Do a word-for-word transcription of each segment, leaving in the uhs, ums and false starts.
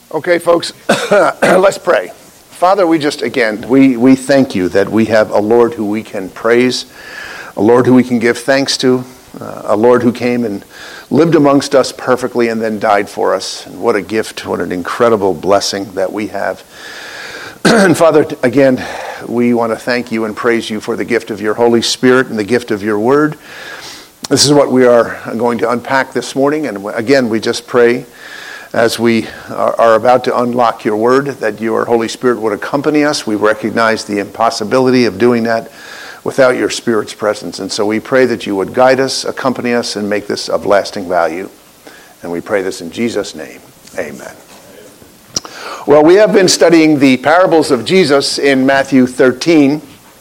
Okay, folks, let's pray. Father, we just, again, we, we thank you that we have a Lord who we can praise, a Lord who we can give thanks to, uh, a Lord who came and lived amongst us perfectly and then died for us. And what a gift, what an incredible blessing that we have. And Father, again, we want to thank you and praise you for the gift of your Holy Spirit and the gift of your word. This is what we are going to unpack this morning. And again, we just pray as we are about to unlock your word, that your Holy Spirit would accompany us. We recognize the impossibility of doing that without your Spirit's presence. And so we pray that you would guide us, accompany us, and make this of lasting value. And we pray this in Jesus' name. Amen. Well, we have been studying the parables of Jesus in Matthew thirteen.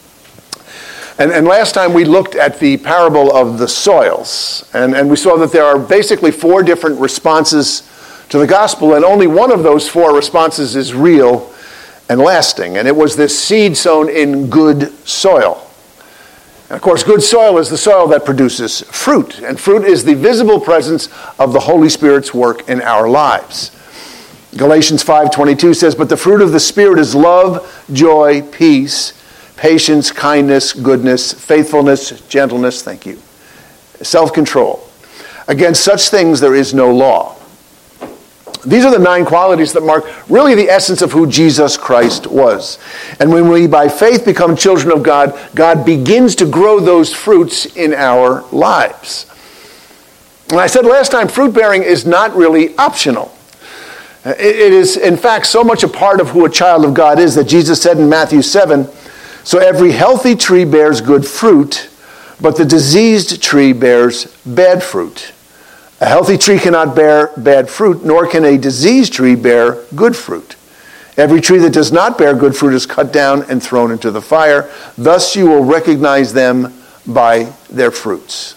And, and last time we looked at the parable of the soils. And, and we saw that there are basically four different responses to the gospel, and only one of those four responses is real and lasting. And it was this seed sown in good soil. And of course, good soil is the soil that produces fruit. And fruit is the visible presence of the Holy Spirit's work in our lives. Galatians five twenty-two says, "But the fruit of the Spirit is love, joy, peace, patience, kindness, goodness, faithfulness, gentleness," thank you, "self-control. Against such things there is no law." These are the nine qualities that mark really the essence of who Jesus Christ was. And when we by faith become children of God, God begins to grow those fruits in our lives. And I said last time, fruit bearing is not really optional. It is, in fact, so much a part of who a child of God is that Jesus said in Matthew seven, "So every healthy tree bears good fruit, but the diseased tree bears bad fruit. A healthy tree cannot bear bad fruit, nor can a diseased tree bear good fruit. Every tree that does not bear good fruit is cut down and thrown into the fire. Thus you will recognize them by their fruits."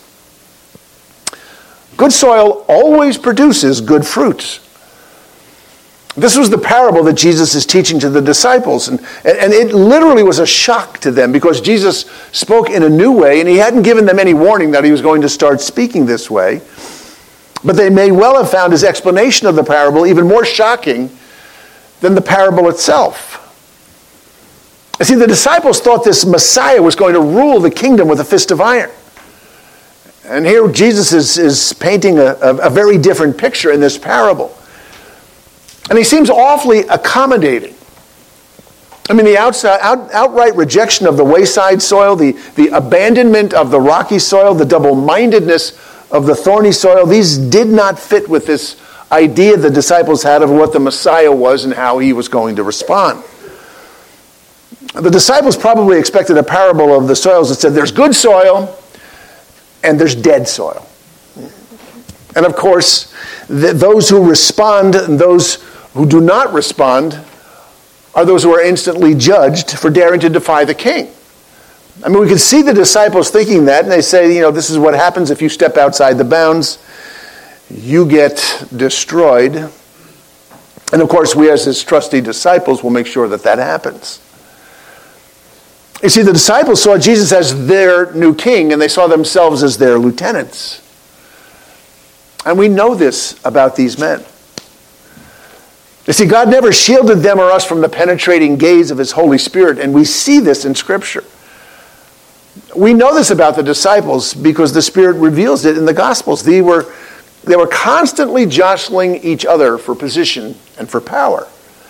Good soil always produces good fruits. This was the parable that Jesus is teaching to the disciples. And, and it literally was a shock to them because Jesus spoke in a new way, and he hadn't given them any warning that he was going to start speaking this way. But they may well have found his explanation of the parable even more shocking than the parable itself. You see, the disciples thought this Messiah was going to rule the kingdom with a fist of iron. And here Jesus is, is painting a, a, a very different picture in this parable. And he seems awfully accommodating. I mean, the outside, out, outright rejection of the wayside soil, the, the abandonment of the rocky soil, the double-mindedness of the thorny soil, these did not fit with this idea the disciples had of what the Messiah was and how he was going to respond. The disciples probably expected a parable of the soils that said there's good soil and there's dead soil. And of course, th- those who respond and those who do not respond are those who are instantly judged for daring to defy the king. I mean, we can see the disciples thinking that, and they say, you know, this is what happens if you step outside the bounds. You get destroyed. And of course, we as his trusty disciples will make sure that that happens. You see, the disciples saw Jesus as their new king, and they saw themselves as their lieutenants. And we know this about these men. You see, God never shielded them or us from the penetrating gaze of his Holy Spirit, and we see this in Scripture. We know this about the disciples because the Spirit reveals it in the Gospels. They were, they were constantly jostling each other for position and for power.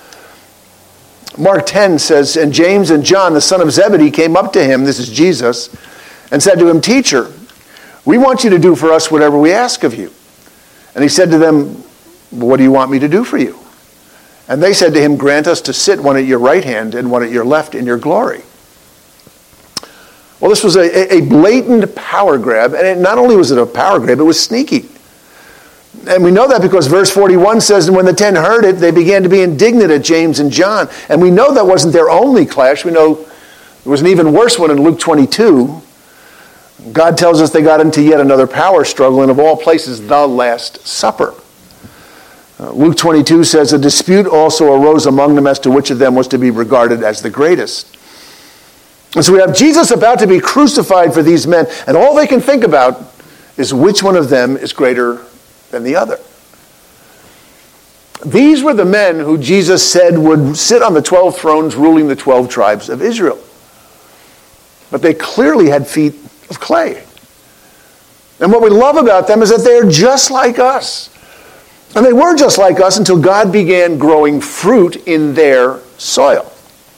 Mark ten says, "And James and John, the son of Zebedee, came up to him," this is Jesus, "and said to him, 'Teacher, we want you to do for us whatever we ask of you.' And he said to them, 'What do you want me to do for you?' And they said to him, 'Grant us to sit one at your right hand and one at your left in your glory.'" Well, this was a, a blatant power grab, and it, not only was it a power grab, it was sneaky. And we know that because verse forty-one says, "And when the ten heard it, they began to be indignant at James and John." And we know that wasn't their only clash. We know there was an even worse one in Luke twenty-two. God tells us they got into yet another power struggle, and of all places, the Last Supper. Uh, Luke twenty-two says, "A dispute also arose among them as to which of them was to be regarded as the greatest." And so we have Jesus about to be crucified for these men, and all they can think about is which one of them is greater than the other. These were the men who Jesus said would sit on the twelve thrones ruling the twelve tribes of Israel. But they clearly had feet of clay. And what we love about them is that they're just like us. And they were just like us until God began growing fruit in their soil.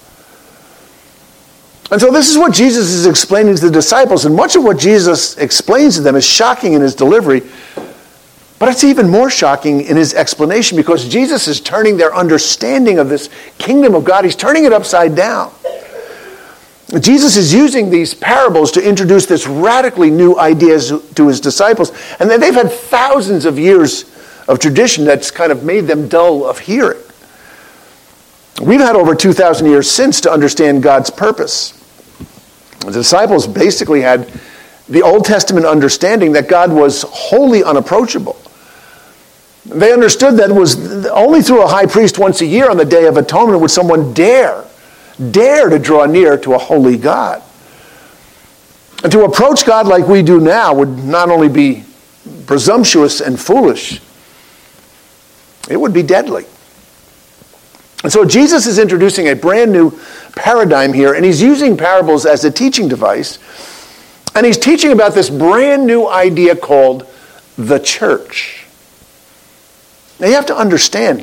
And so this is what Jesus is explaining to the disciples, and much of what Jesus explains to them is shocking in his delivery, but it's even more shocking in his explanation, because Jesus is turning their understanding of this kingdom of God, he's turning it upside down. Jesus is using these parables to introduce this radically new ideas to his disciples, and they've had thousands of years of tradition that's kind of made them dull of hearing. We've had over two thousand years since to understand God's purpose. The disciples basically had the Old Testament understanding that God was wholly unapproachable. They understood that it was only through a high priest once a year on the Day of Atonement would someone dare, dare to draw near to a holy God. And to approach God like we do now would not only be presumptuous and foolish, it would be deadly. And so Jesus is introducing a brand new paradigm here, and he's using parables as a teaching device, and he's teaching about this brand new idea called the church. Now you have to understand,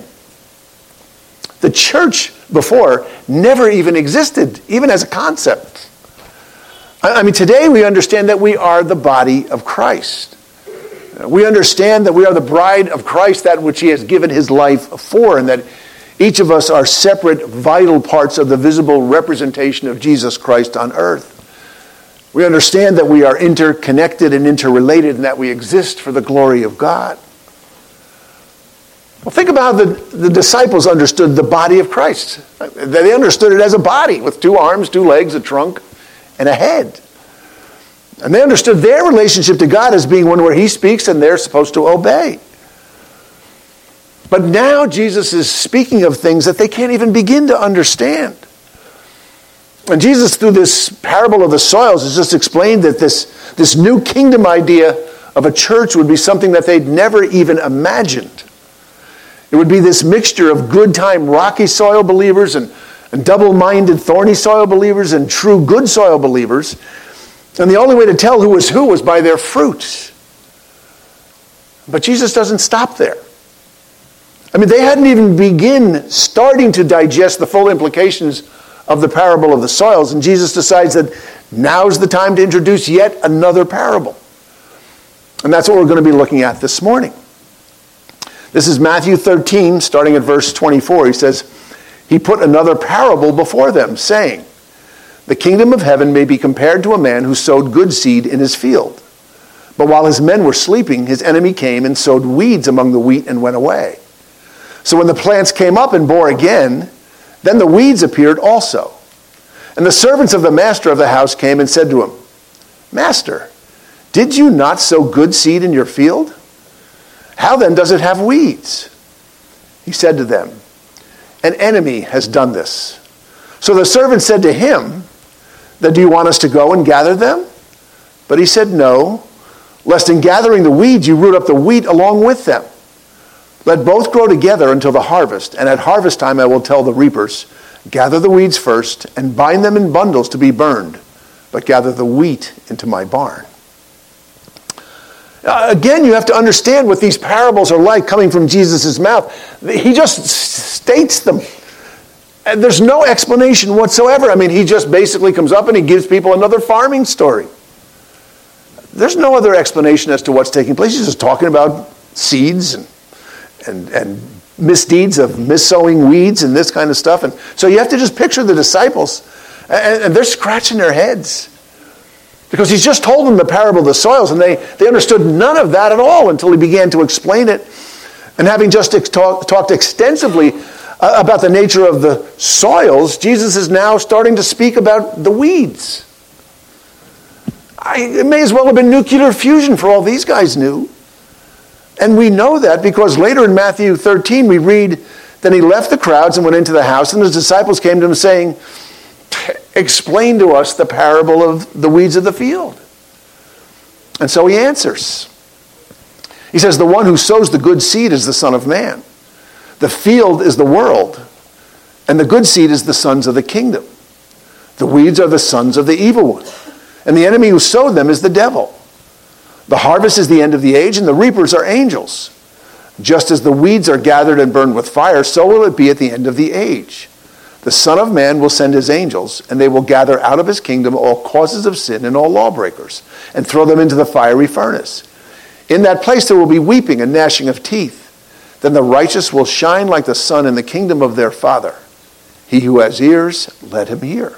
the church before never even existed, even as a concept. I mean, today we understand that we are the body of Christ. We understand that we are the bride of Christ, that which he has given his life for, and that each of us are separate, vital parts of the visible representation of Jesus Christ on earth. We understand that we are interconnected and interrelated, and that we exist for the glory of God. Well, think about how the, the disciples understood the body of Christ. They understood it as a body with two arms, two legs, a trunk, and a head. And they understood their relationship to God as being one where he speaks and they're supposed to obey. But now Jesus is speaking of things that they can't even begin to understand. And Jesus, through this parable of the soils, has just explained that this, this new kingdom idea of a church would be something that they'd never even imagined. It would be this mixture of good time rocky soil believers and, and double-minded thorny soil believers and true good soil believers. And the only way to tell who was who was by their fruits. But Jesus doesn't stop there. I mean, they hadn't even begun starting to digest the full implications of the parable of the soils, and Jesus decides that now's the time to introduce yet another parable. And that's what we're going to be looking at this morning. This is Matthew thirteen, starting at verse twenty-four. He says, he put another parable before them, saying, the kingdom of heaven may be compared to a man who sowed good seed in his field. But while his men were sleeping, his enemy came and sowed weeds among the wheat and went away. So when the plants came up and bore again, then the weeds appeared also. And the servants of the master of the house came and said to him, Master, did you not sow good seed in your field? How then does it have weeds? He said to them, an enemy has done this. So the servant said to him, then do you want us to go and gather them? But he said, no, lest in gathering the weeds you root up the wheat along with them. Let both grow together until the harvest, and at harvest time I will tell the reapers, gather the weeds first and bind them in bundles to be burned, but gather the wheat into my barn. Uh, again, you have to understand what these parables are like coming from Jesus' mouth. He just states them. And there's no explanation whatsoever. I mean, he just basically comes up and he gives people another farming story. There's no other explanation as to what's taking place. He's just talking about seeds and and, and misdeeds of missowing weeds and this kind of stuff. And so you have to just picture the disciples, and, and they're scratching their heads. Because he's just told them the parable of the soils, and they, they understood none of that at all until he began to explain it. And having just ex- talk, talked extensively uh, about the nature of the soils, Jesus is now starting to speak about the weeds. I, it may as well have been nuclear fusion for all these guys knew. And we know that because later in Matthew thirteen we read, then he left the crowds and went into the house, and his disciples came to him saying, explain to us the parable of the weeds of the field. And so he answers. He says, the one who sows the good seed is the Son of Man. The field is the world, and the good seed is the sons of the kingdom. The weeds are the sons of the evil one, and the enemy who sowed them is the devil. The harvest is the end of the age, and the reapers are angels. Just as the weeds are gathered and burned with fire, so will it be at the end of the age. The Son of Man will send his angels, and they will gather out of his kingdom all causes of sin and all lawbreakers, and throw them into the fiery furnace. In that place there will be weeping and gnashing of teeth. Then the righteous will shine like the sun in the kingdom of their Father. He who has ears, let him hear.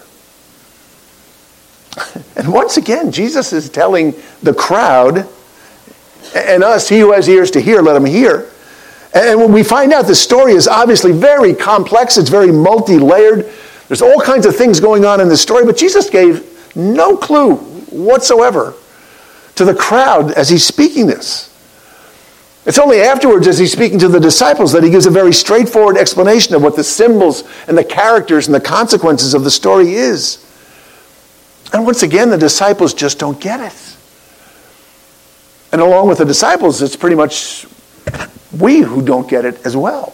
And once again, Jesus is telling the crowd and us, he who has ears to hear, let him hear. And when we find out this story is obviously very complex, it's very multi-layered, there's all kinds of things going on in this story, but Jesus gave no clue whatsoever to the crowd as he's speaking this. It's only afterwards, as he's speaking to the disciples, that he gives a very straightforward explanation of what the symbols and the characters and the consequences of the story is. And once again, the disciples just don't get it. And along with the disciples, it's pretty much we who don't get it as well.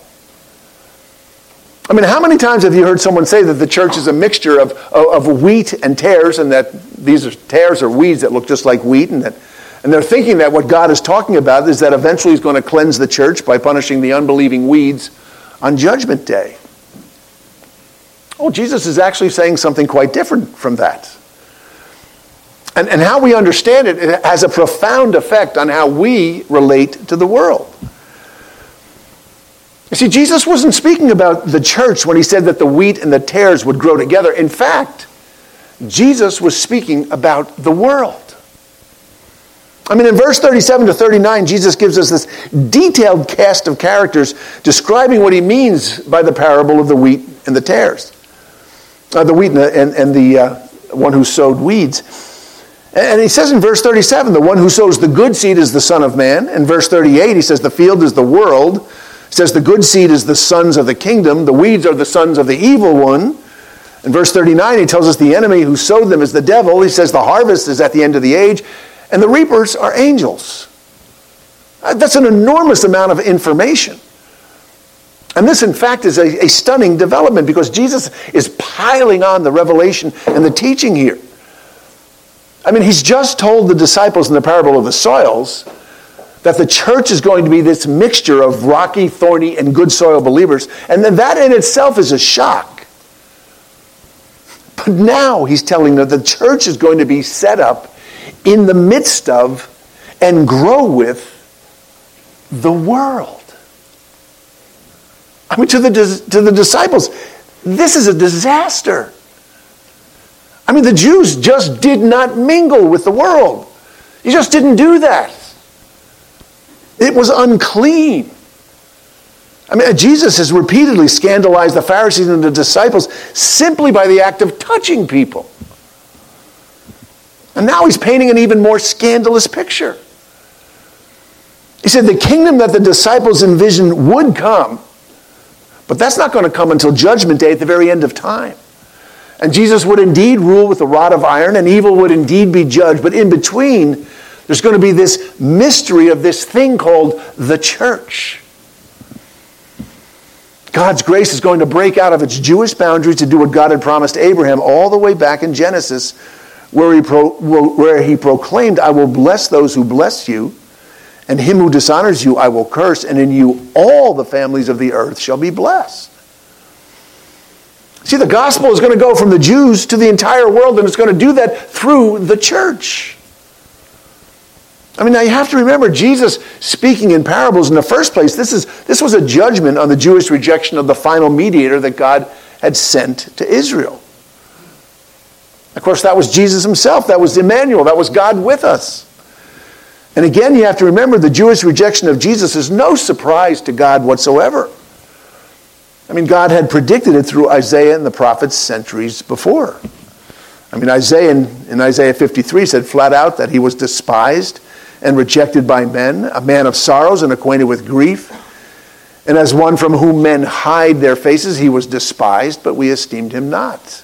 I mean, how many times have you heard someone say that the church is a mixture of, of, of wheat and tares, and that these are tares or weeds that look just like wheat, and that and they're thinking that what God is talking about is that eventually he's going to cleanse the church by punishing the unbelieving weeds on Judgment Day. Oh, Jesus is actually saying something quite different from that. And, and how we understand it, it has a profound effect on how we relate to the world. You see, Jesus wasn't speaking about the church when he said that the wheat and the tares would grow together. In fact, Jesus was speaking about the world. I mean, in verse thirty-seven to thirty-nine, Jesus gives us this detailed cast of characters describing what he means by the parable of the wheat and the tares. Uh, the wheat and the, and, and the uh, one who sowed weeds. And he says in verse thirty-seven, the one who sows the good seed is the Son of Man. In verse thirty-eight, he says the field is the world. He says the good seed is the sons of the kingdom. The weeds are the sons of the evil one. In verse thirty-nine, he tells us the enemy who sowed them is the devil. He says the harvest is at the end of the age. And the reapers are angels. That's an enormous amount of information. And this, in fact, is a, a stunning development because Jesus is piling on the revelation and the teaching here. I mean, he's just told the disciples in the parable of the soils that the church is going to be this mixture of rocky, thorny, and good soil believers. And then that in itself is a shock. But now he's telling them the church is going to be set up in the midst of and grow with the world. I mean, to the, to the disciples, this is a disaster. I mean, the Jews just did not mingle with the world. You just didn't do that. It was unclean. I mean, Jesus has repeatedly scandalized the Pharisees and the disciples simply by the act of touching people. And now he's painting an even more scandalous picture. He said the kingdom that the disciples envisioned would come, but that's not going to come until Judgment Day at the very end of time. And Jesus would indeed rule with a rod of iron, and evil would indeed be judged. But in between, there's going to be this mystery of this thing called the church. God's grace is going to break out of its Jewish boundaries to do what God had promised Abraham all the way back in Genesis, where he, pro, where he proclaimed, I will bless those who bless you, and him who dishonors you I will curse, and in you all the families of the earth shall be blessed. See, the gospel is going to go from the Jews to the entire world, and it's going to do that through the church. I mean, now you have to remember, Jesus speaking in parables in the first place, this is this was a judgment on the Jewish rejection of the final mediator that God had sent to Israel. Of course, that was Jesus himself. That was Emmanuel. That was God with us. And again, you have to remember, the Jewish rejection of Jesus is no surprise to God whatsoever. I mean, God had predicted it through Isaiah and the prophets centuries before. I mean, Isaiah in, in Isaiah fifty-three said flat out that he was despised and rejected by men, a man of sorrows and acquainted with grief. And as one from whom men hide their faces, he was despised, but we esteemed him not.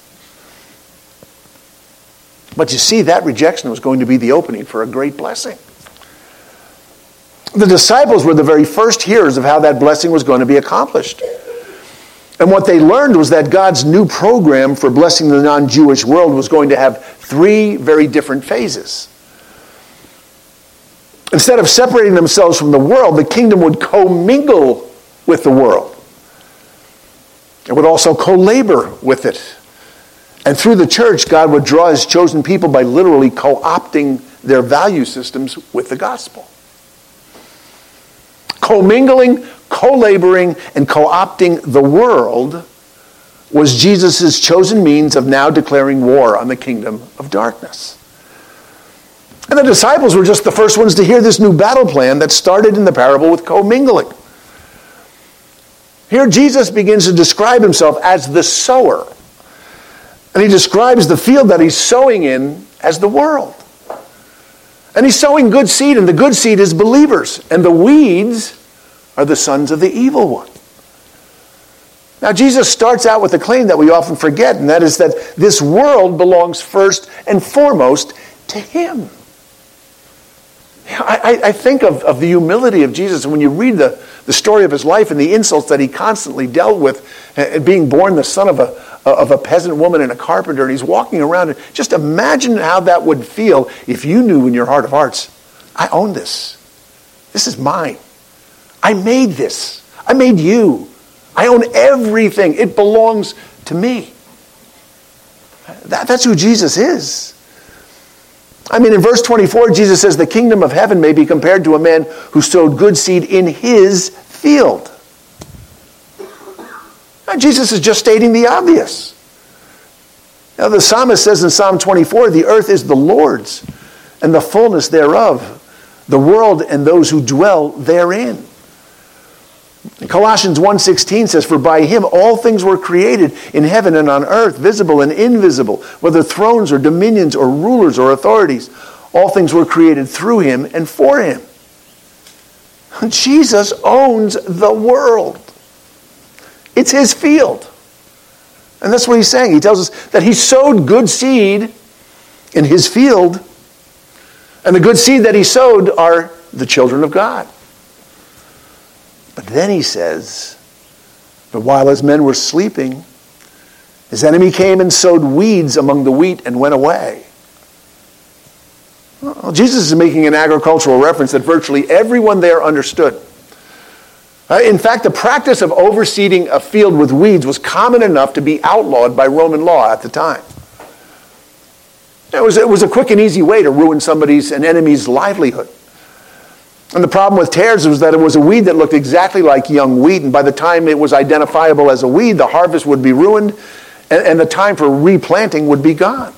But you see, that rejection was going to be the opening for a great blessing. The disciples were the very first hearers of how that blessing was going to be accomplished. And what they learned was that God's new program for blessing the non-Jewish world was going to have three very different phases. Instead of separating themselves from the world, the kingdom would commingle with the world. It would also co-labor with it. And through the church, God would draw his chosen people by literally co-opting their value systems with the gospel. Commingling, co-laboring, and co-opting the world was Jesus' chosen means of now declaring war on the kingdom of darkness. And the disciples were just the first ones to hear this new battle plan that started in the parable with commingling. Here Jesus begins to describe himself as the sower. And he describes the field that he's sowing in as the world. And he's sowing good seed, and the good seed is believers. And the weeds are the sons of the evil one. Now Jesus starts out with a claim that we often forget, and that is that this world belongs first and foremost to him. I, I think of, of the humility of Jesus, and when you read the, the story of his life and the insults that he constantly dealt with, uh, being born the son of a, of a peasant woman and a carpenter, and he's walking around, and just imagine how that would feel if you knew in your heart of hearts, I own this. This is mine. I made this. I made you. I own everything. It belongs to me. That, that's who Jesus is. I mean, in verse twenty-four, Jesus says, the kingdom of heaven may be compared to a man who sowed good seed in his field. Now, Jesus is just stating the obvious. Now, the psalmist says in Psalm twenty-four, the earth is the Lord's, and the fullness thereof, the world and those who dwell therein. And Colossians one sixteen says, for by him all things were created in heaven and on earth, visible and invisible, whether thrones or dominions or rulers or authorities. All things were created through him and for him. Jesus owns the world. It's his field. And that's what he's saying. He tells us that he sowed good seed in his field, and the good seed that he sowed are the children of God. But then he says, but while his men were sleeping, his enemy came and sowed weeds among the wheat and went away. Well, Jesus is making an agricultural reference that virtually everyone there understood. Uh, in fact, the practice of overseeding a field with weeds was common enough to be outlawed by Roman law at the time. It was, it was a quick and easy way to ruin somebody's, an enemy's livelihood. And the problem with tares was that it was a weed that looked exactly like young wheat, and by the time it was identifiable as a weed, the harvest would be ruined, and, and the time for replanting would be gone.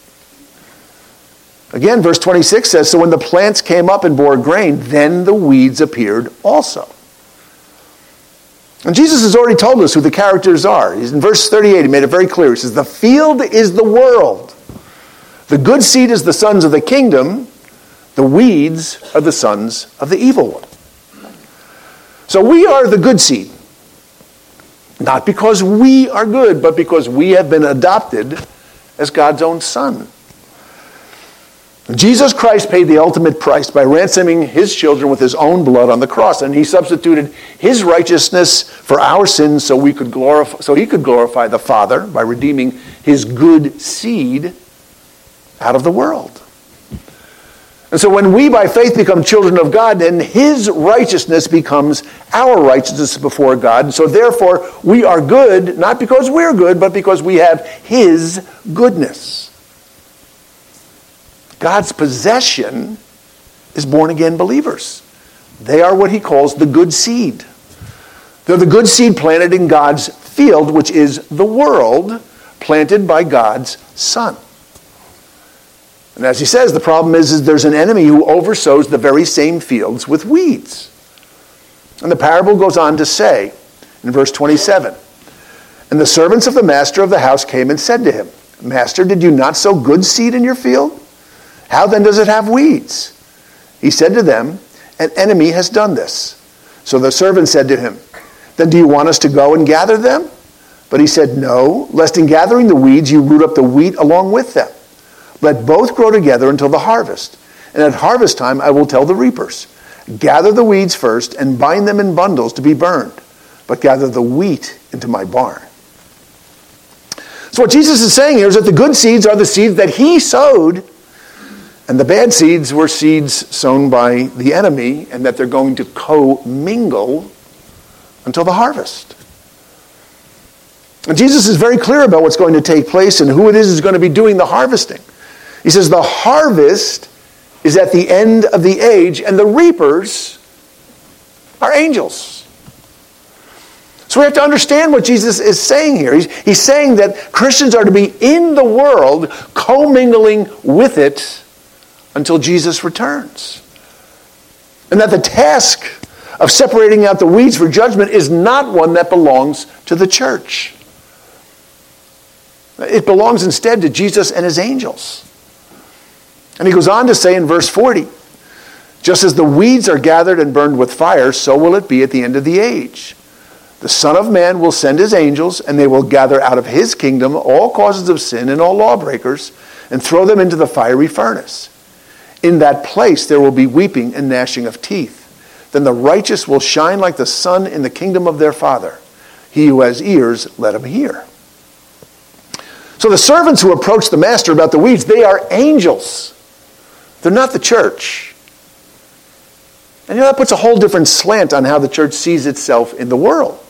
Again, verse twenty-six says, so when the plants came up and bore grain, then the weeds appeared also. And Jesus has already told us who the characters are. He's in verse thirty-eight, he made it very clear. He says, the field is the world. The good seed is the sons of the kingdom. The weeds are the sons of the evil one. So we are the good seed. Not because we are good, but because we have been adopted as God's own son. Jesus Christ paid the ultimate price by ransoming his children with his own blood on the cross, and he substituted his righteousness for our sins so we could glorify, so he could glorify the Father by redeeming his good seed out of the world. And so when we by faith become children of God, then his righteousness becomes our righteousness before God. And so therefore we are good, not because we're good, but because we have his goodness. God's possession is born-again believers. They are what he calls the good seed. They're the good seed planted in God's field, which is the world, planted by God's Son. And as he says, the problem is, is there's an enemy who oversows the very same fields with weeds. And the parable goes on to say, in verse twenty-seven, and the servants of the master of the house came and said to him, Master, did you not sow good seed in your field? How then does it have weeds? He said to them, an enemy has done this. So the servant said to him, then do you want us to go and gather them? But he said, no, lest in gathering the weeds you root up the wheat along with them. Let both grow together until the harvest. And at harvest time I will tell the reapers, Gather the weeds first and bind them in bundles to be burned, but gather the wheat into my barn. So what Jesus is saying here is that the good seeds are the seeds that he sowed, and the bad seeds were seeds sown by the enemy, and that they're going to co-mingle until the harvest. And Jesus is very clear about what's going to take place and who it is who's going to be doing the harvesting. He says the harvest is at the end of the age, and the reapers are angels. So we have to understand what Jesus is saying here. He's, he's saying that Christians are to be in the world, commingling with it until Jesus returns. And that the task of separating out the weeds for judgment is not one that belongs to the church. It belongs instead to Jesus and his angels. And he goes on to say in verse forty, just as the weeds are gathered and burned with fire, so will it be at the end of the age. The Son of Man will send his angels, and they will gather out of his kingdom all causes of sin and all lawbreakers, and throw them into the fiery furnace. In that place there will be weeping and gnashing of teeth. Then the righteous will shine like the sun in the kingdom of their Father. He who has ears, let him hear. So the servants who approach the master about the weeds, they are angels. They're not the church. And you know, that puts a whole different slant on how the church sees itself in the world.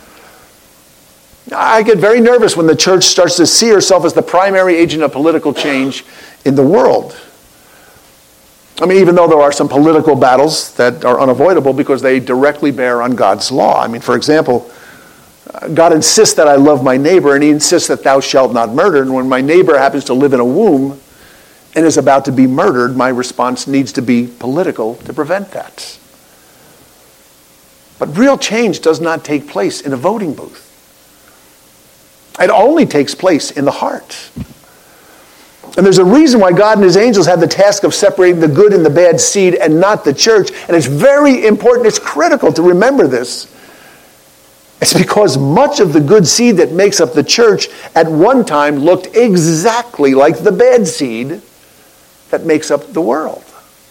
I get very nervous when the church starts to see herself as the primary agent of political change in the world. I mean, even though there are some political battles that are unavoidable because they directly bear on God's law. I mean, for example, God insists that I love my neighbor, and he insists that thou shalt not murder. And when my neighbor happens to live in a womb and is about to be murdered, my response needs to be political to prevent that. But real change does not take place in a voting booth. It only takes place in the heart. And there's a reason why God and his angels have the task of separating the good and the bad seed and not the church. And it's very important, it's critical to remember this. It's because much of the good seed that makes up the church at one time looked exactly like the bad seed that makes up the world.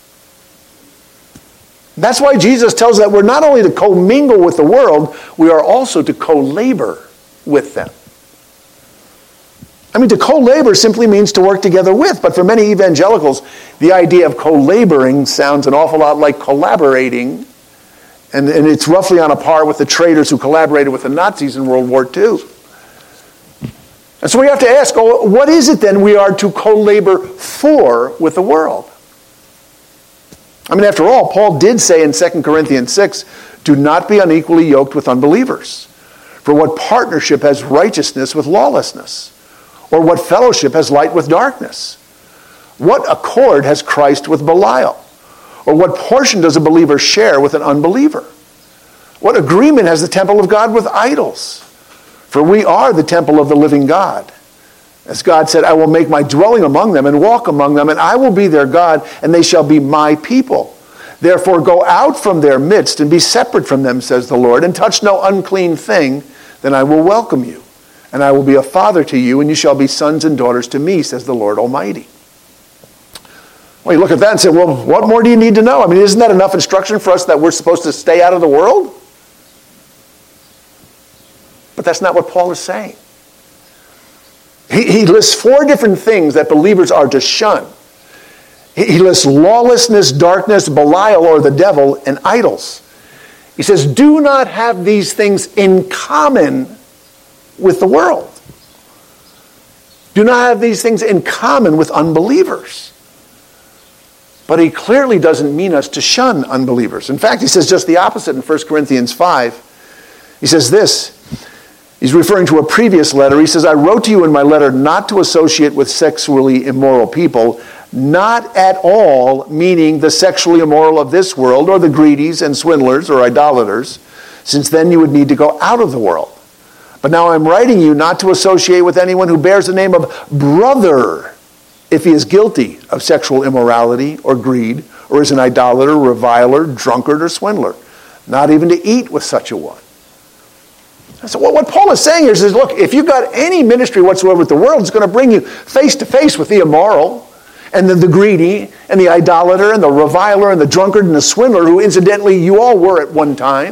That's why Jesus tells us that we're not only to commingle with the world, we are also to co-labor with them. I mean, to co-labor simply means to work together with, but for many evangelicals, the idea of co-laboring sounds an awful lot like collaborating, and, and it's roughly on a par with the traitors who collaborated with the Nazis in World War Two. And so we have to ask, oh, what is it then we are to co-labor for with the world? I mean, after all, Paul did say in Second Corinthians six, do not be unequally yoked with unbelievers. For what partnership has righteousness with lawlessness? Or what fellowship has light with darkness? What accord has Christ with Belial? Or what portion does a believer share with an unbeliever? What agreement has the temple of God with idols? For we are the temple of the living God. As God said, I will make my dwelling among them and walk among them, and I will be their God, and they shall be my people. Therefore go out from their midst and be separate from them, says the Lord, and touch no unclean thing, then I will welcome you. And I will be a father to you, and you shall be sons and daughters to me, says the Lord Almighty. Well, you look at that and say, well, what more do you need to know? I mean, isn't that enough instruction for us that we're supposed to stay out of the world? But that's not what Paul is saying. He, he lists four different things that believers are to shun. He, he lists lawlessness, darkness, Belial or the devil, and idols. He says, do not have these things in common with the world. Do not have these things in common with unbelievers. But he clearly doesn't mean us to shun unbelievers. In fact, he says just the opposite in First Corinthians five. He says this. He's referring to a previous letter. He says, I wrote to you in my letter not to associate with sexually immoral people, not at all meaning the sexually immoral of this world or the greedies and swindlers or idolaters, since then you would need to go out of the world. But now I'm writing you not to associate with anyone who bears the name of brother if he is guilty of sexual immorality or greed or is an idolater, reviler, drunkard, or swindler. Not even to eat with such a one. So what Paul is saying here is, look, if you've got any ministry whatsoever with the world, it's going to bring you face to face with the immoral. and the, the greedy, and the idolater, and the reviler, and the drunkard, and the swindler, who incidentally you all were at one time,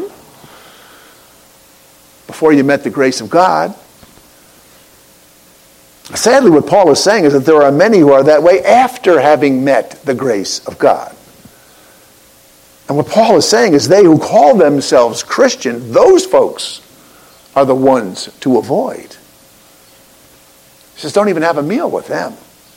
before you met the grace of God. Sadly, what Paul is saying is that there are many who are that way after having met the grace of God. And what Paul is saying is they who call themselves Christian, those folks are the ones to avoid. He says, don't even have a meal with them.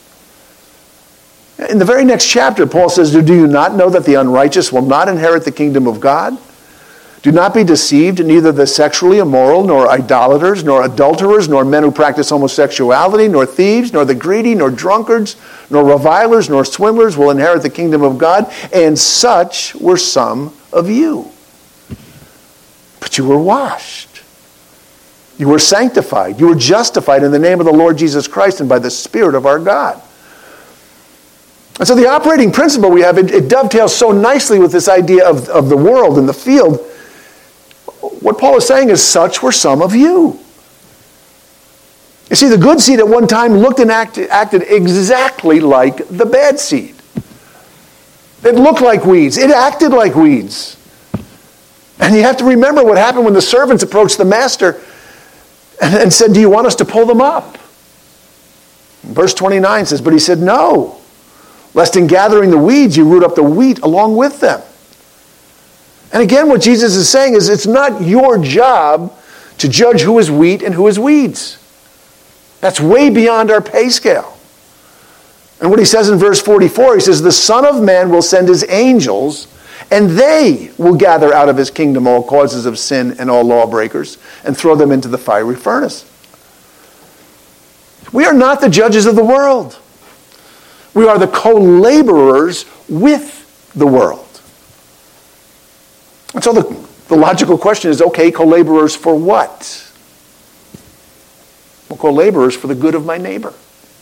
In the very next chapter, Paul says, do you not know that the unrighteous will not inherit the kingdom of God? Do not be deceived, neither the sexually immoral, nor idolaters, nor adulterers, nor men who practice homosexuality, nor thieves, nor the greedy, nor drunkards, nor revilers, nor swindlers will inherit the kingdom of God. And such were some of you. But you were washed. You were sanctified. You were justified in the name of the Lord Jesus Christ and by the Spirit of our God. And so the operating principle we have, it, it dovetails so nicely with this idea of, of the world and the field. What Paul is saying is, such were some of you. You see, the good seed at one time looked and acted, acted exactly like the bad seed. It looked like weeds. It acted like weeds. And you have to remember what happened when the servants approached the master and, and said, do you want us to pull them up? Verse twenty-nine says, but he said, no, lest in gathering the weeds you root up the wheat along with them. And again, what Jesus is saying is it's not your job to judge who is wheat and who is weeds. That's way beyond our pay scale. And what he says in verse forty-four, he says, the Son of Man will send his angels, and they will gather out of his kingdom all causes of sin and all lawbreakers, and throw them into the fiery furnace. We are not the judges of the world. We are the co-laborers with the world. And so the, the logical question is, okay, co-laborers for what? Well, co-laborers for the good of my neighbor.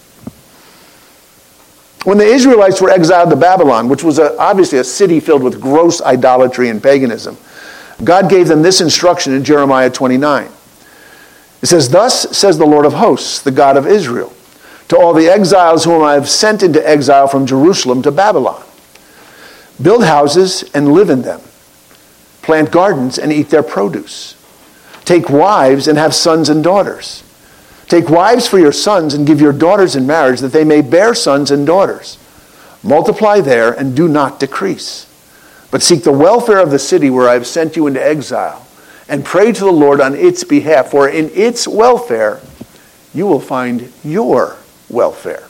When the Israelites were exiled to Babylon, which was a, obviously a city filled with gross idolatry and paganism, God gave them this instruction in Jeremiah twenty-nine. It says, thus says the Lord of hosts, the God of Israel, to all the exiles whom I have sent into exile from Jerusalem to Babylon. Build houses and live in them. Plant gardens and eat their produce. Take wives and have sons and daughters. Take wives for your sons and give your daughters in marriage that they may bear sons and daughters. Multiply there and do not decrease. But seek the welfare of the city where I have sent you into exile and pray to the Lord on its behalf, for in its welfare you will find your welfare.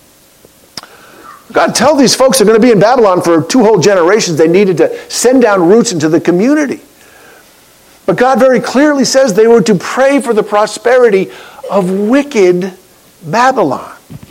God tell these folks they're going to be in Babylon for two whole generations. They needed to send down roots into the community. But God very clearly says they were to pray for the prosperity of wicked Babylon.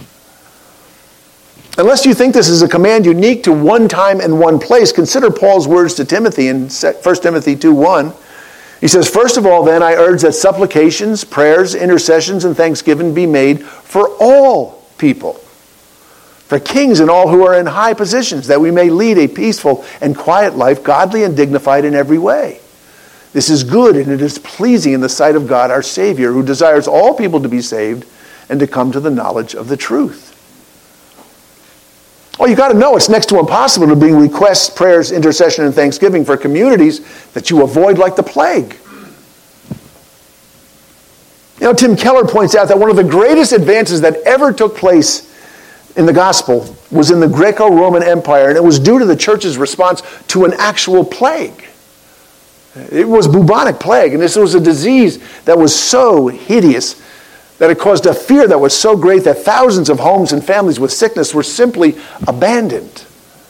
Unless you think this is a command unique to one time and one place, consider Paul's words to Timothy in First Timothy two one. He says, first of all, then, I urge that supplications, prayers, intercessions, and thanksgiving be made for all people, for kings and all who are in high positions, that we may lead a peaceful and quiet life, godly and dignified in every way. This is good, and it is pleasing in the sight of God our Savior, who desires all people to be saved and to come to the knowledge of the truth. Well, you got to know it's next to impossible to bring requests, prayers, intercession, and thanksgiving for communities that you avoid like the plague. You know, Tim Keller points out that one of the greatest advances that ever took place in the gospel was in the Greco-Roman Empire, and it was due to the church's response to an actual plague. It was bubonic plague, and this was a disease that was so hideous that it caused a fear that was so great that thousands of homes and families with sickness were simply abandoned.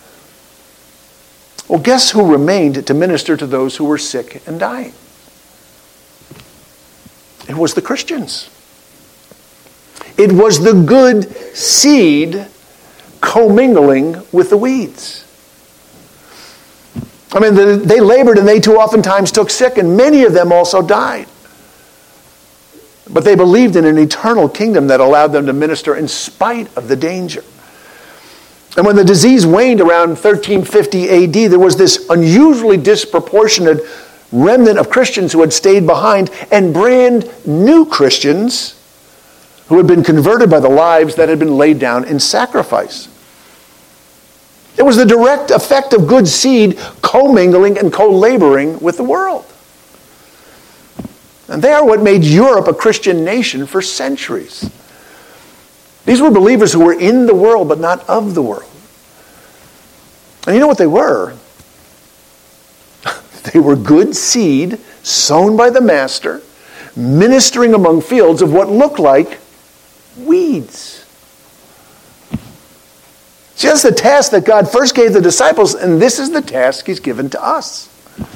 Well, guess who remained to minister to those who were sick and dying? It was the Christians. It was the good seed commingling with the weeds. I mean, they labored and they too oftentimes took sick, and many of them also died. But they believed in an eternal kingdom that allowed them to minister in spite of the danger. And when the disease waned around thirteen fifty A D, there was this unusually disproportionate remnant of Christians who had stayed behind, and brand new Christians who had been converted by the lives that had been laid down in sacrifice. It was the direct effect of good seed commingling and co-laboring with the world. And they are what made Europe a Christian nation for centuries. These were believers who were in the world but not of the world. And you know what they were? They were good seed sown by the master, ministering among fields of what looked like weeds. See, that's the task that God first gave the disciples, and this is the task he's given to us.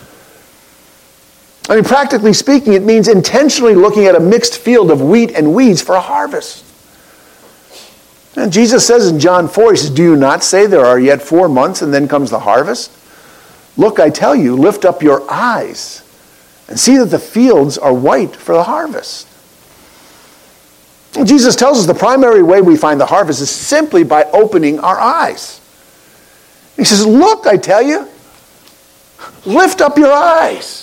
I mean, practically speaking, it means intentionally looking at a mixed field of wheat and weeds for a harvest. And Jesus says in John four, he says, "Do you not say there are yet four months and then comes the harvest? Look, I tell you, lift up your eyes and see that the fields are white for the harvest." And Jesus tells us the primary way we find the harvest is simply by opening our eyes. He says, "Look, I tell you, lift up your eyes."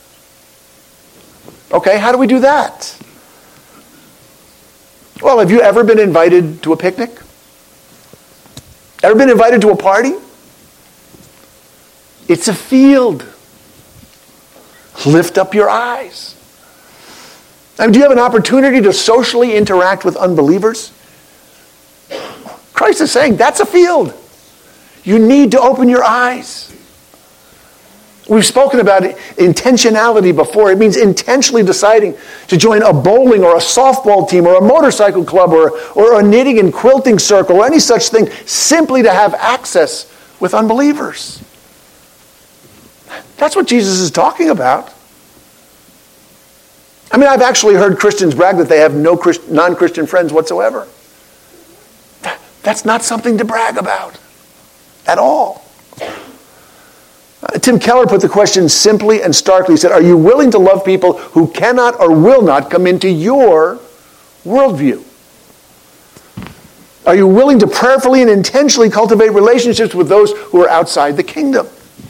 Okay, how do we do that? Well, have you ever been invited to a picnic? Ever been invited to a party? It's a field. Lift up your eyes. I mean, do you have an opportunity to socially interact with unbelievers? Christ is saying that's a field. You need to open your eyes. We've spoken about intentionality before. It means intentionally deciding to join a bowling or a softball team or a motorcycle club or, or a knitting and quilting circle or any such thing simply to have access with unbelievers. That's what Jesus is talking about. I mean, I've actually heard Christians brag that they have no Christ, non-Christian friends whatsoever. That's not something to brag about at all. Uh, Tim Keller put the question simply and starkly. He said, "Are you willing to love people who cannot or will not come into your worldview? Are you willing to prayerfully and intentionally cultivate relationships with those who are outside the kingdom?"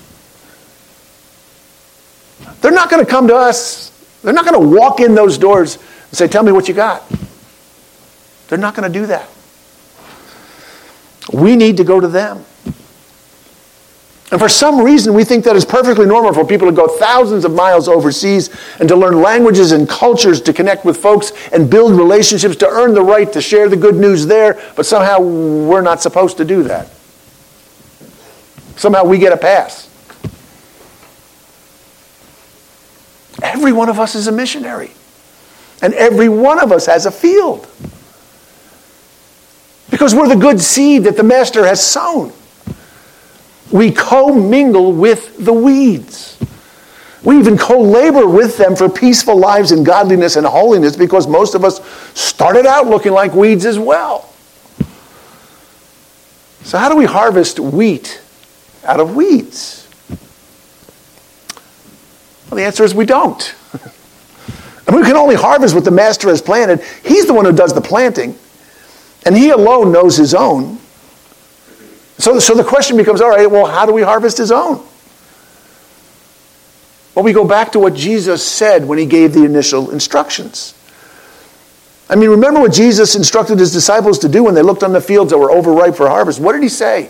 They're not going to come to us. They're not going to walk in those doors and say, "Tell me what you got." They're not going to do that. We need to go to them. And for some reason, we think that it's perfectly normal for people to go thousands of miles overseas and to learn languages and cultures, to connect with folks and build relationships, to earn the right to share the good news there, but somehow we're not supposed to do that. Somehow we get a pass. Every one of us is a missionary. And every one of us has a field. Because we're the good seed that the Master has sown. We co-mingle with the weeds. We even co-labor with them for peaceful lives in godliness and holiness, because most of us started out looking like weeds as well. So how do we harvest wheat out of weeds? Well, the answer is we don't. And we can only harvest what the Master has planted. He's the one who does the planting. And he alone knows his own. So, so the question becomes, all right, well, how do we harvest his own? Well, we go back to what Jesus said when he gave the initial instructions. I mean, remember what Jesus instructed his disciples to do when they looked on the fields that were overripe for harvest? What did he say?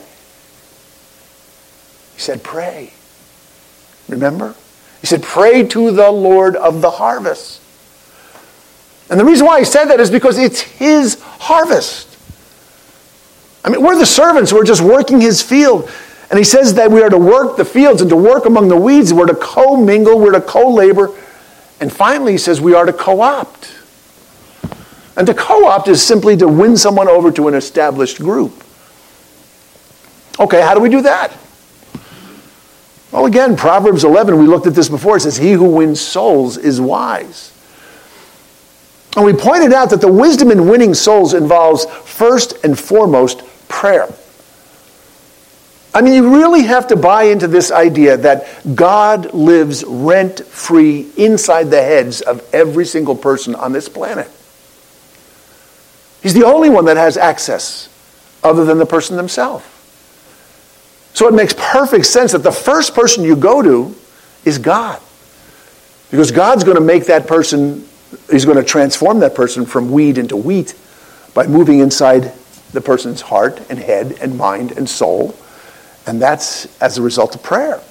He said, pray. Remember? He said, pray to the Lord of the harvest. And the reason why he said that is because it's his harvest. I mean, we're the servants who are just working his field. And he says that we are to work the fields and to work among the weeds. We're to co-mingle, we're to co-labor. And finally, he says we are to co-opt. And to co-opt is simply to win someone over to an established group. Okay, how do we do that? Well, again, Proverbs eleven, we looked at this before. It says, he who wins souls is wise. And we pointed out that the wisdom in winning souls involves first and foremost prayer. I mean, you really have to buy into this idea that God lives rent-free inside the heads of every single person on this planet. He's the only one that has access other than the person themselves. So it makes perfect sense that the first person you go to is God. Because God's going to make that person, he's going to transform that person from weed into wheat by moving inside the person's heart and head and mind and soul And that's as a result of prayer.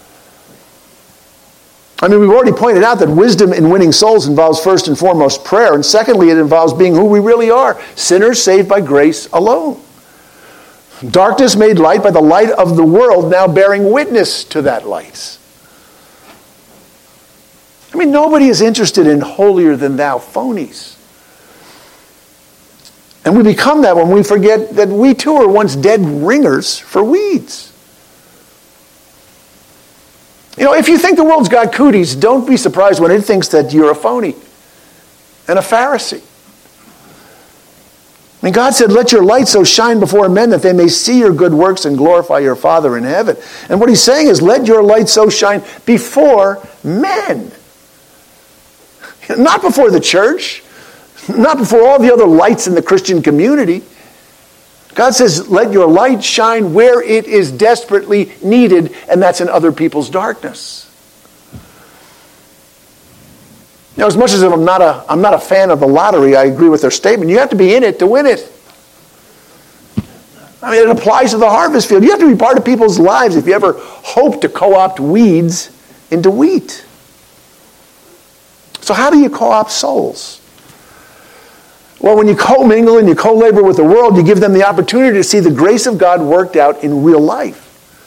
I mean, we've already pointed out that wisdom in winning souls involves first and foremost prayer. And secondly, it involves being who we really are, sinners saved by grace alone. Darkness made light by the light of the world, now bearing witness to that light. I mean, nobody is interested in holier-than-thou phonies. And we become that when we forget that we too were once dead ringers for weeds. You know, if you think the world's got cooties, don't be surprised when it thinks that you're a phony and a Pharisee. I mean, God said, let your light so shine before men that they may see your good works and glorify your Father in heaven. And what he's saying is, let your light so shine before men. Not before the church. Not before all the other lights in the Christian community. God says, let your light shine where it is desperately needed, and that's in other people's darkness. Now, as much as I'm not a, I'm not a fan of the lottery, I agree with their statement. You have to be in it to win it. I mean, it applies to the harvest field. You have to be part of people's lives if you ever hope to co-opt weeds into wheat. So how do you co-opt souls? Well, when you co-mingle and you co-labor with the world, you give them the opportunity to see the grace of God worked out in real life.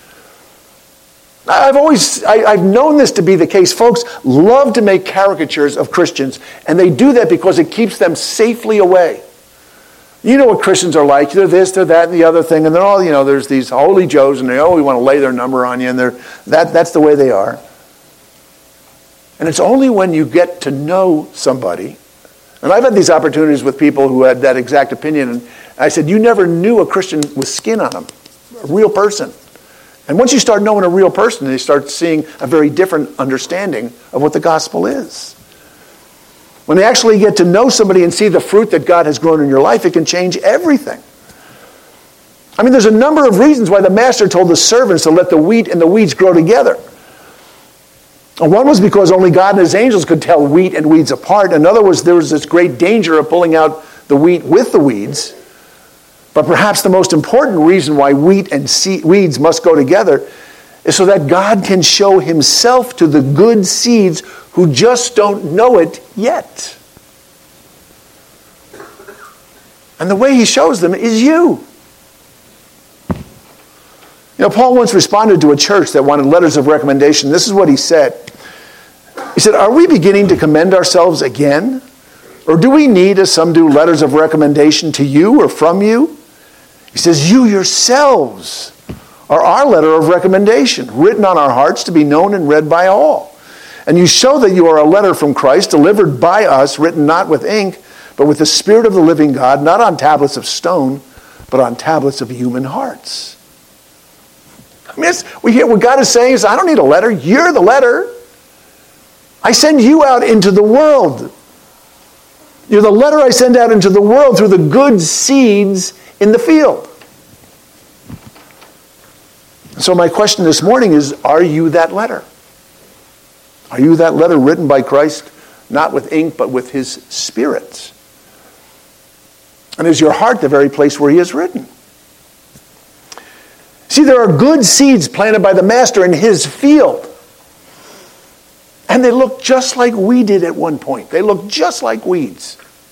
I've always, I, I've known this to be the case. Folks love to make caricatures of Christians, and they do that because it keeps them safely away. You know what Christians are like. They're this, they're that, and the other thing, and they're all, you know, there's these holy Joes, and they always want to lay their number on you, and they're, that, that's the way they are. And it's only when you get to know somebody. And I've had these opportunities with people who had that exact opinion. And I said, you never knew a Christian with skin on them, a real person. And once you start knowing a real person, you start seeing a very different understanding of what the gospel is. When they actually get to know somebody and see the fruit that God has grown in your life, it can change everything. I mean, there's a number of reasons why the master told the servants to let the wheat and the weeds grow together. One was because only God and his angels could tell wheat and weeds apart. Another was there was this great danger of pulling out the wheat with the weeds. But perhaps the most important reason why wheat and seed, weeds must go together is so that God can show himself to the good seeds who just don't know it yet. And the way he shows them is you. You know, Paul once responded to a church that wanted letters of recommendation. This is what he said. He said, are we beginning to commend ourselves again? Or do we need, as some do, letters of recommendation to you or from you? He says, you yourselves are our letter of recommendation, written on our hearts to be known and read by all. And you show that you are a letter from Christ, delivered by us, written not with ink, but with the Spirit of the living God, not on tablets of stone, but on tablets of human hearts. I mean, we hear what God is saying is, I don't need a letter. You're the letter. I send you out into the world. You're the letter I send out into the world through the good seeds in the field. So my question this morning is, are you that letter? Are you that letter written by Christ, not with ink, but with his Spirit? And is your heart the very place where he is written? See, there are good seeds planted by the master in his field. And they look just like we did at one point. They look just like weeds.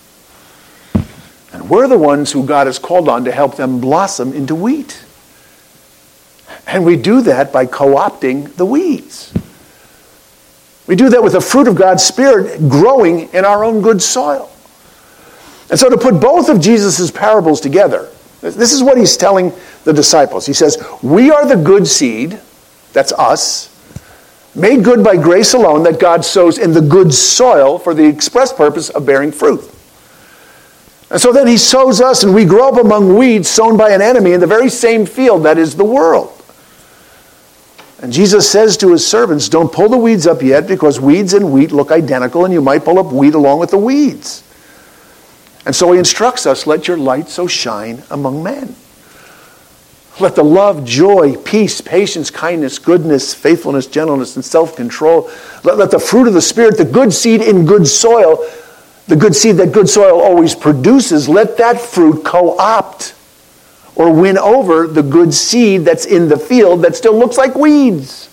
And we're the ones who God has called on to help them blossom into wheat. And we do that by co-opting the weeds. We do that with the fruit of God's Spirit growing in our own good soil. And so to put both of Jesus' parables together, this is what he's telling the disciples. He says, we are the good seed, that's us, made good by grace alone, that God sows in the good soil for the express purpose of bearing fruit. And so then he sows us and we grow up among weeds sown by an enemy in the very same field, that is the world. And Jesus says to his servants, don't pull the weeds up yet, because weeds and wheat look identical and you might pull up wheat along with the weeds. And so he instructs us, let your light so shine among men. Let the love, joy, peace, patience, kindness, goodness, faithfulness, gentleness, and self-control, let, let the fruit of the Spirit, the good seed in good soil, the good seed that good soil always produces, let that fruit co-opt or win over the good seed that's in the field that still looks like weeds.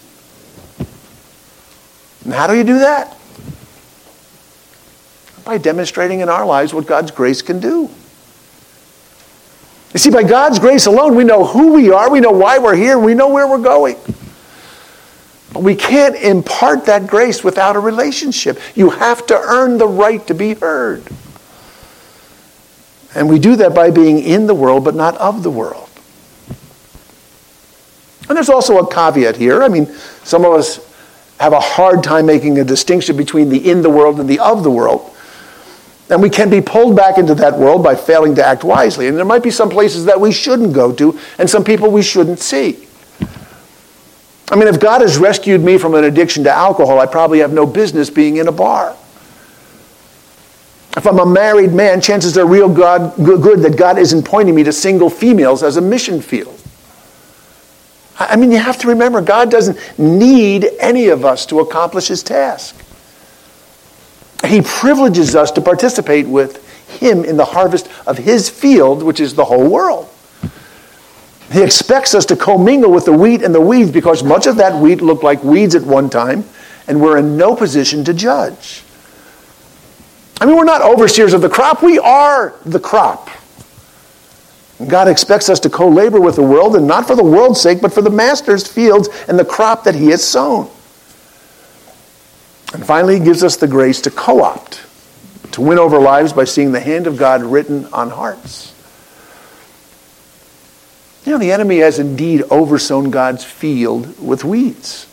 And how do you do that? By demonstrating in our lives what God's grace can do. You see, by God's grace alone, we know who we are, we know why we're here, we know where we're going. But we can't impart that grace without a relationship. You have to earn the right to be heard. And we do that by being in the world, but not of the world. And there's also a caveat here. I mean, some of us have a hard time making a distinction between the in the world and the of the world. And we can be pulled back into that world by failing to act wisely. And there might be some places that we shouldn't go to, and some people we shouldn't see. I mean, if God has rescued me from an addiction to alcohol, I probably have no business being in a bar. If I'm a married man, chances are real God, good that God isn't pointing me to single females as a mission field. I mean, you have to remember, God doesn't need any of us to accomplish his task. He privileges us to participate with him in the harvest of his field, which is the whole world. He expects us to commingle with the wheat and the weeds because much of that wheat looked like weeds at one time, and we're in no position to judge. I mean, we're not overseers of the crop. We are the crop. And God expects us to co-labor with the world, and not for the world's sake, but for the master's fields and the crop that he has sown. And finally, he gives us the grace to co-opt, to win over lives by seeing the hand of God written on hearts. You know, the enemy has indeed oversown God's field with weeds.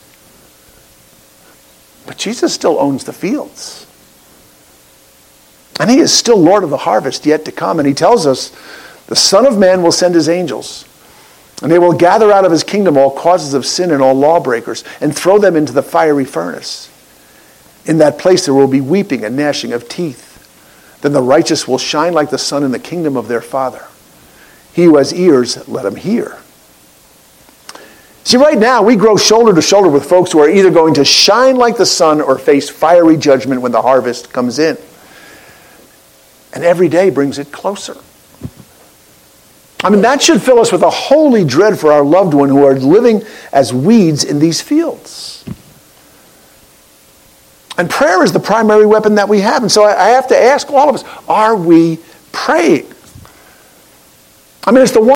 But Jesus still owns the fields. And he is still Lord of the harvest yet to come. And he tells us, the Son of Man will send his angels, and they will gather out of his kingdom all causes of sin and all lawbreakers, and throw them into the fiery furnace. In that place there will be weeping and gnashing of teeth. Then the righteous will shine like the sun in the kingdom of their Father. He who has ears, let him hear. See, right now we grow shoulder to shoulder with folks who are either going to shine like the sun or face fiery judgment when the harvest comes in. And every day brings it closer. I mean, that should fill us with a holy dread for our loved one who are living as weeds in these fields. And prayer is the primary weapon that we have. And so I have to ask all of us, are we praying? I mean, it's the one